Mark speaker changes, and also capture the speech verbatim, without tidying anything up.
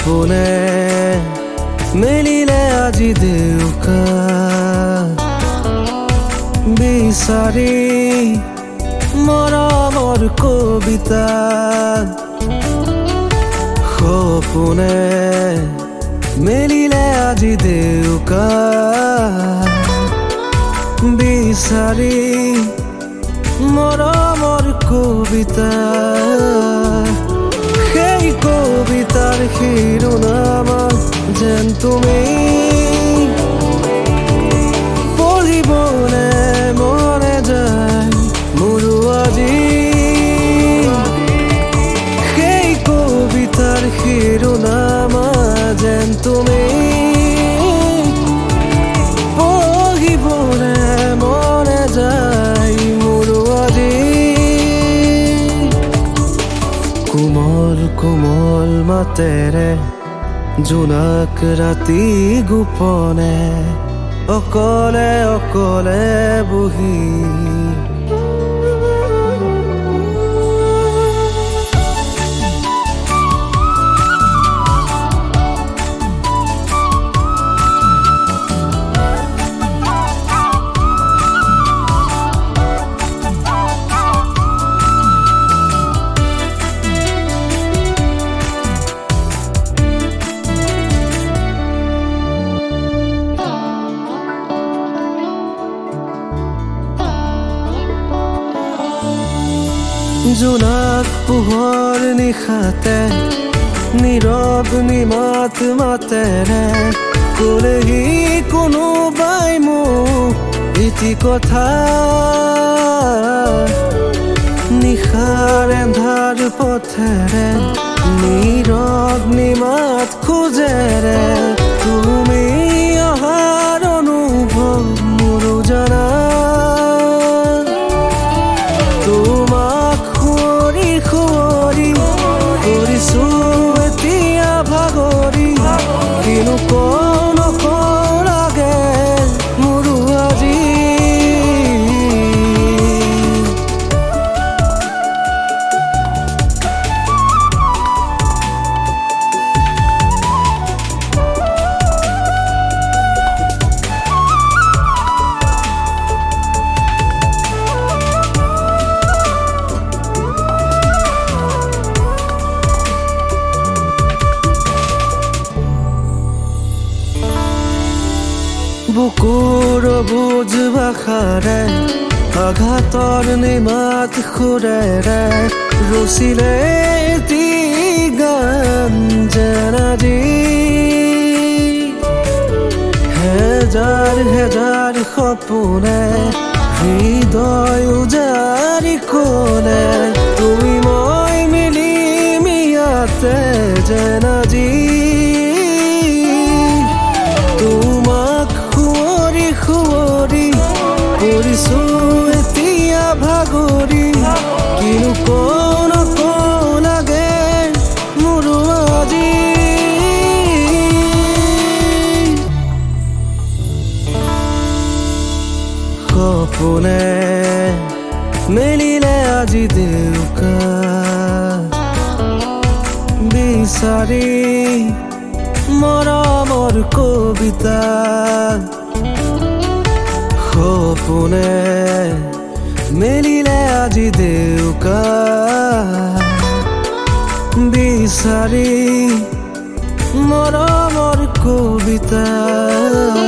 Speaker 1: সপোনে মেলিলে আজি দেউকা বিচাৰি মৰমৰ কবিতা সপোনে মেলিলে আজি দেউকা বিচাৰি মৰমৰ কবিতা সেই কবিতাৰ শিৰোনাম যেন তুমি পঢ়িবলে মনে যায় মোৰো আজি সেই কবিতাৰ শিৰোনাম যেন তুমি পঢ়িবলে মনে যায় মোৰো আজি কোমল কোমল মাতেৰে জোনাক ৰাতি গোপনে অকলে অকলে বহি জোনাক পোহৰ নিশাতে নীৰৱ নিমাত মাতেৰে ক'লেহি কোনোবাই মোক এটি কথা নিশাৰ এন্ধাৰ পথেৰে নীৰৱ নিমাত খোজেৰে তুমি অহাৰ অনুভৱ মোৰো জানা কৰিছো এতিয়া ভাগৰি কিনো কওঁ নকওঁ লাগে মোৰো আজি বুকুৰ বুজ ভাষাৰে আঘাতৰ নিমাত সুৰেৰে ৰচিলে এটি গান যেন আজি হেজাৰ হেজাৰ সপোনে হৃদয় উজাৰি ক'লে তুমি মই মিলি মিয়াতে যেন আজি কৰিছো এতিয়া ভাগৰি কিনো কওঁ নকওঁ লাগে মোৰো আজি সপোনে মেলিলে আজি দেউকা বিচাৰি মৰমৰ কবিতা সপোনে মেলিলে আজি দেউকা বিচাৰি মৰমৰ কবিতা।